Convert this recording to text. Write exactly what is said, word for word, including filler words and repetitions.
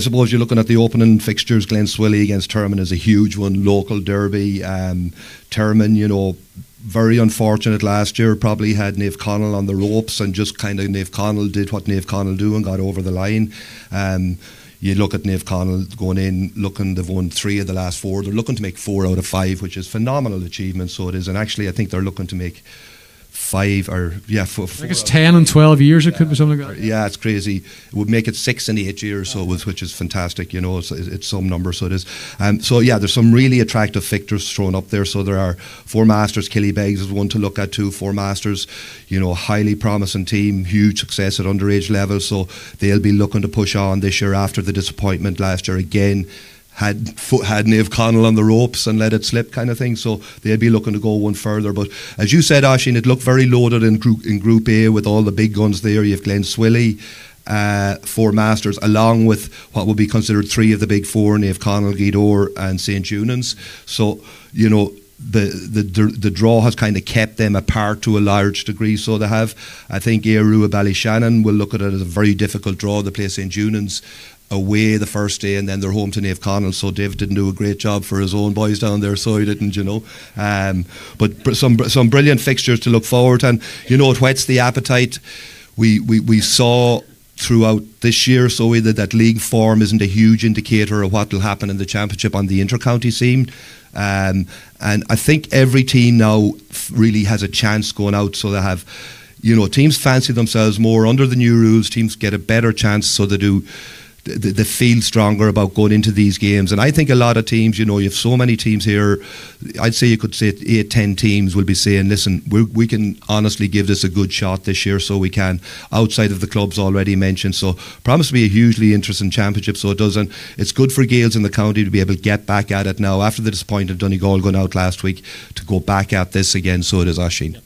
I suppose you're looking at the opening fixtures. Glenswilly against Termon is a huge one, local derby. Um, Termon, you know, very unfortunate last year, probably had Naomh Conaill on the ropes, and just kind of Naomh Conaill did what Naomh Conaill do and got over the line. Um, you look at Naomh Conaill going in, looking, they've won three of the last four. They're looking to make four out of five, which is phenomenal achievement, so it is. And actually, I think they're looking to make five or yeah four, I think it's ten and twelve years it yeah, could be something like that. Yeah, it's crazy. It would make it six and eight years, so it was, which is fantastic, you know. It's, it's some number, so it is. Um, so yeah, there's some really attractive fixtures thrown up there. So there are Four Masters, Killybegs is one to look at too. Four Masters, you know, highly promising team, huge success at underage level, so they'll be looking to push on this year after the disappointment last year again. Had had Naomh Conaill on the ropes and let it slip, kind of thing. So they'll be looking to go one further. But as you said, Oisín, it looked very loaded in Group in Group A with all the big guns there. You have Glenswilly, uh, Four Masters, along with what would be considered three of the big four: Naomh Conaill, Gweedore, and Saint Eunan's. So you know. The, the the draw has kind of kept them apart to a large degree. So they have, I think, Éirú of Ballyshannon will look at it as a very difficult draw. They play Saint Eunan's away the first day, and then they're home to Naomh Conaill. So David didn't do a great job for his own boys down there, so he didn't, you know. Um, but some some brilliant fixtures to look forward to, and you know, it whets the appetite. We we we saw throughout this year, so that that league form isn't a huge indicator of what will happen in the championship on the inter-county scene. Um, and I think every team now really has a chance going out, so they have, you know, teams fancy themselves more under the new rules. Teams get a better chance, so they do. They, they feel stronger about going into these games. And I think a lot of teams, you know, you have so many teams here. I'd say you could say eight, ten teams will be saying, listen, we we can honestly give this a good shot this year, so we can, outside of the clubs already mentioned. So promise to be a hugely interesting championship. So it does, and it's good for Gaels in the county to be able to get back at it now after the disappointment of Donegal going out last week, to go back at this again. So it is, Oisín.